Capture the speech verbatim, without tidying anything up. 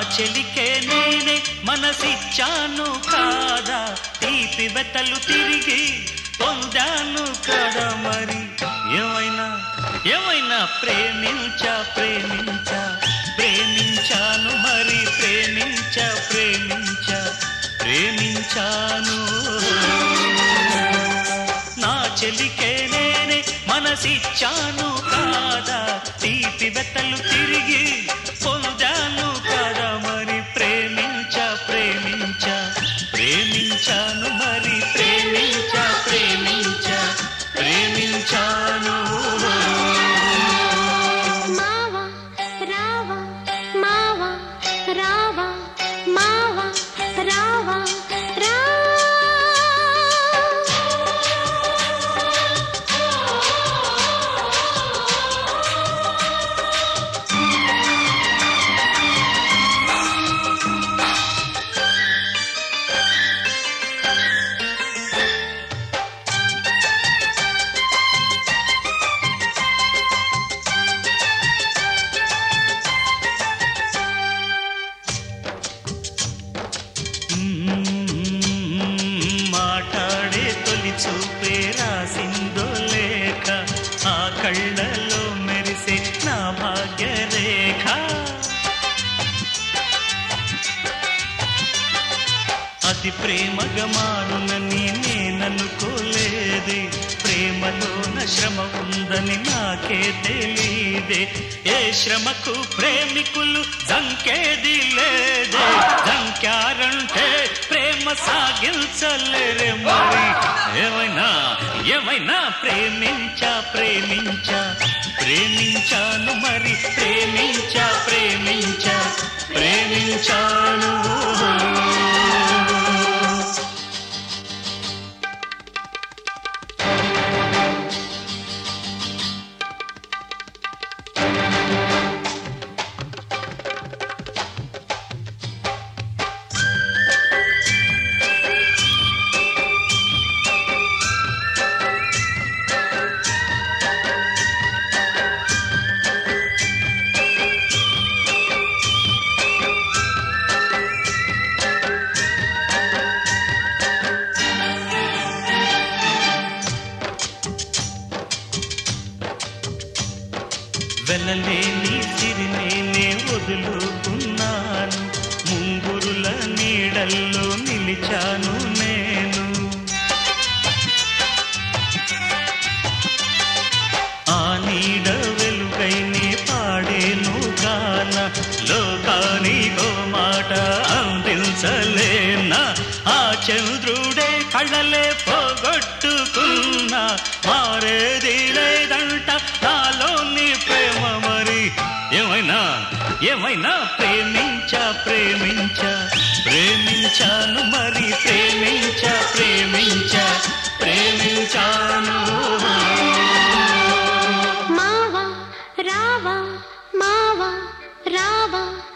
చెలికే నేనే మనసిచ్చాను కాదా, తీపి బెత్తలు తిరిగి పొందాను కదా. మరి ఏమైనా ఏమైనా ప్రేమించా ప్రేమించా ప్రేమించాను మరి ప్రేమించా ప్రేమించా ప్రేమించాను. నా చెలికే నేనే మనసిచ్చాను కాదా, తీపి బెత్తలు తిరిగి పొందాను కదా. మరి ప్రేమించా ప్రేమించా ప్రేమించాను మరి ప్రేమించా ప్రేమించా ప్రేమించాను. మావా రావా మావా రావా మావా రావా రా. మాట్లాడే తొలి చూపే రాసిందో లేఖ, ఆ కళ్ళలో మెరిసే నా భాగ్యరేఖ. అది ప్రేమగమానునని నేననుకోలేదే, ప్రేమలోన శ్రమ ఉందని నాకే తెలీదే. ఏ శ్రమకు ప్రేమికులు జంకేది లేదే, జంకారంటే ప్రేమ సాగించలేరే. మరి ఏమైనా ఏమైనా ప్రేమించా ప్రేమించా ప్రేమించాను మరి ప్రేమించా ప్రేమించా ప్రేమించాను. వెలలేని సిరినేనే వదులుకున్నాను, ముంగురుల నీడల్లో నిలిచాను నేను. ఆ నీడ వెలుగైనే పాడేను గాన, లోకానికో మాట అందించలేనా. ఆ చంద్రుడే కళ్ళలే పోగొట్టుకున్నా, మారేది లేదంట నాలోని ప్రేమ. మరి ఏమైనా ఏమైనా ప్రేమించా ప్రేమించా ప్రేమించాను మరి ప్రేమించా ప్రేమించా ప్రేమించాను. మావా రావా మావా రావా